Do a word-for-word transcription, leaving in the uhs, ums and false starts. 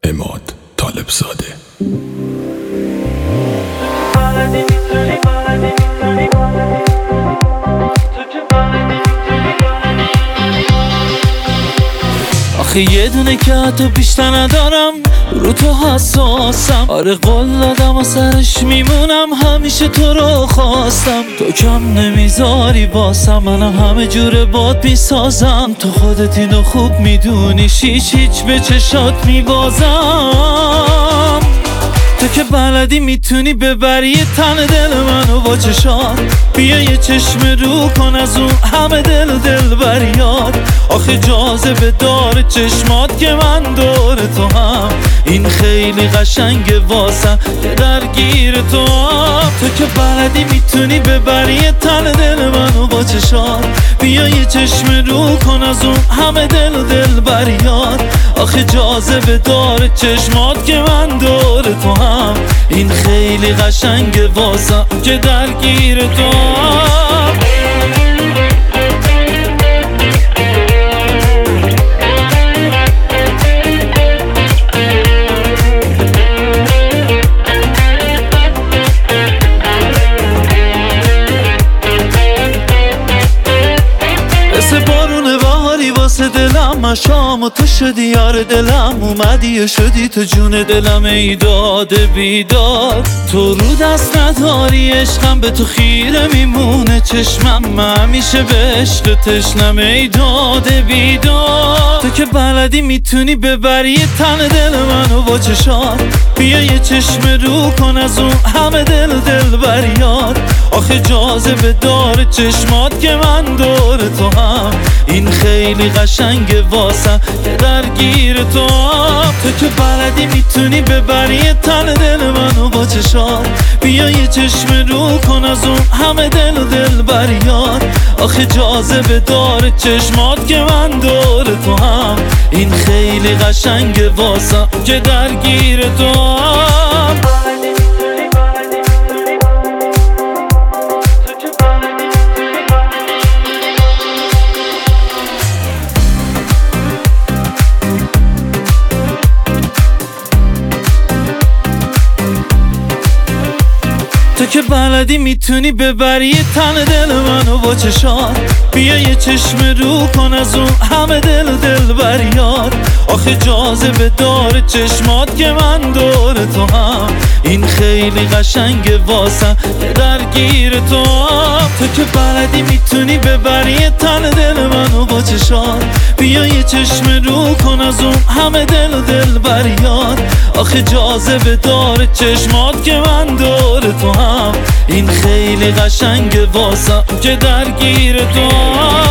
عماد طالبزاده. آخه یه دونه که حتی بیشتر ندارم، رو تو حساسم. آره قول دادم و سرش میمونم، همیشه تو رو خواستم. تو کم نمیذاری باسم، منم همه جوره باد میسازم. تو خودت اینو خوب میدونی، هیچ هیچ به چشات میبازم. تو که بلدی میتونی ببری تن دل منو با چشات. بیا یه چشم رو کن از اون همه دل دل بریاد. آخه جاذبه داره چشمات که من دور تو هم. این خیلی قشنگه واسم که درگیر تو هم. تو که بلدی میتونی ببری تن دل منو با چشات. بیا یه چشم رو کن از اون همه دل دل بریاد. آخه جاذبه داره چشمات که من دور تو هم. این خیلی قشنگه واسم که درگیر تو هم. واسه دلم مشام و تو شدی یار دلم. اومدی و شدی تو جون دلم، ای داده بیداد. تو رو دست نداری عشقم، به تو خیره میمونه چشمم. من همیشه به عشق تشنم، ای داده بیداد. تو که بلدی میتونی ببری تن دل منو با چشات. بیا یه چشم رو کن از اون همه دل دل بریاد. آخه جاذبه داره چشمات که من دور تو هم. این خیلی قشنگه واسم که درگیر تو هم. تو که بلدی میتونی ببری تن دل منو با چشات. بیا یه چشم رو کن از اون همه دل دل بریاد. آخه جاذبه داره چشمات که من دور تو هم. این خیلی قشنگه واسم که درگیر تو هم. تو که بلدی میتونی ببری تن دل منو با چشات. بیا یه چشم رو کن از اون همه دل دل بریاد. آخه جاذبه داره چشمات که من دور تو هم. این خیلی قشنگه واسم که درگیر تو هم. تو که بلدی میتونی ببری تن دل منو با چشات. بیا یه چشم رو کن از اون همه دل دل بریاد. آخه جاذبه داره چشمات که من دور تو هم. این خیلی قشنگه واسم که درگیر تو هم.